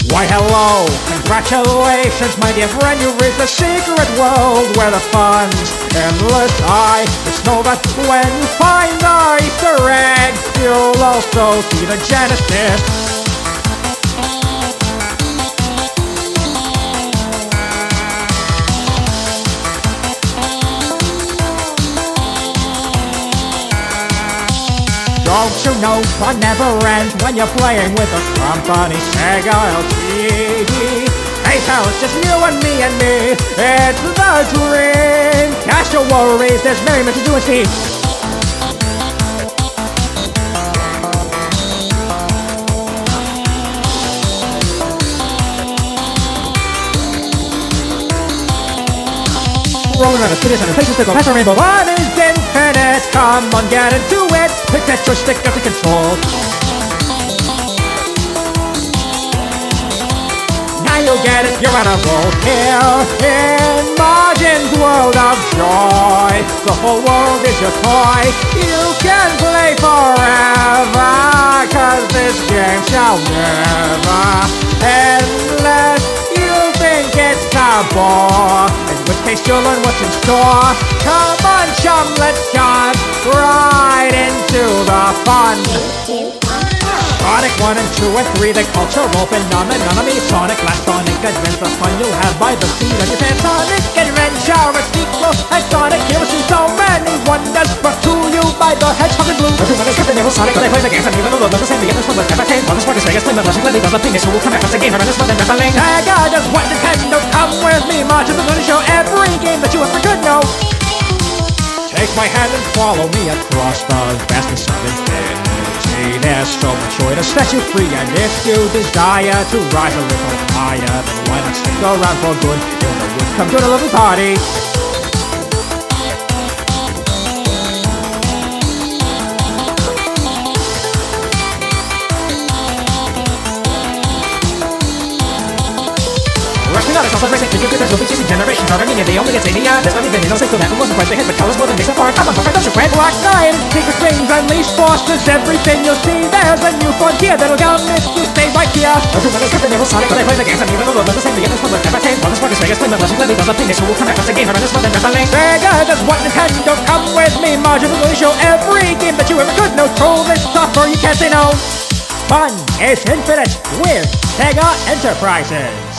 Why hello, congratulations my dear friend, you've reached the secret world where the fun's endless. I just know that when you find the Easter egg, you'll also see the Genesis. Don't you know fun never ends when you're playing with a company, Sega LTD. Hey pal, it's just you and me, it's the dream. Cast your worries, there's merriment to do and see. Rolling around the cities and the places to go past the rainbow. Fun is infinite, come on get into it. Pick that joystick up to control. Now you'll get it, you're on a roll here in Margin's world of joy. The whole world is your toy. You can play forever, cause this game shall never end unless you think it's a bore. In which case you'll learn what's in store. Come on chum, let's jump right into the fun. Sonic 1 and 2 and 3, the cultural phenomenon. Sonic Last Sonic Adventure, the fun you'll have by the seat of your pants. Sonic Adventure, a sequel, and Sonic Heroes see so many wonders brought to you by the Hedgehog and Blue. Everyone is Captain Evil Sonic, but they play the games and even the look of the same beginners from the campaign. On the sport is Vegas, play the blushing, gladly developing this who will come back once again, and it's more than battling. Sega does what Nintendo, come with me, March of the Moon, show every game that you ever could know. Take my hand and follow me across the vastness of infinity. There's so much joy to set you free, and if you desire to rise a little higher, then why not stick around for good in the woods? Come to a lovely party. Racing, you get those chasing generations are running and they only get zania. There's not even no single that wasn't quite the hit, but colors more than makes up for it. Come on, don't you quit. Black Knight, secret things, unleash forces, everything you'll see. There's a new frontier that'll come if you stay right here. Everyone is Captain Evil Sonic, but they play the games and even the world of the same beginners from the campaign. On the sport is Vegas, play the blushing, gladly developing this who will come back once again, and it's more than battling. Sega does what Nintendo, come with me, Margin will show every game that you ever could know. Troll this software, you can't say no. Fun is infinite with Sega Enterprises.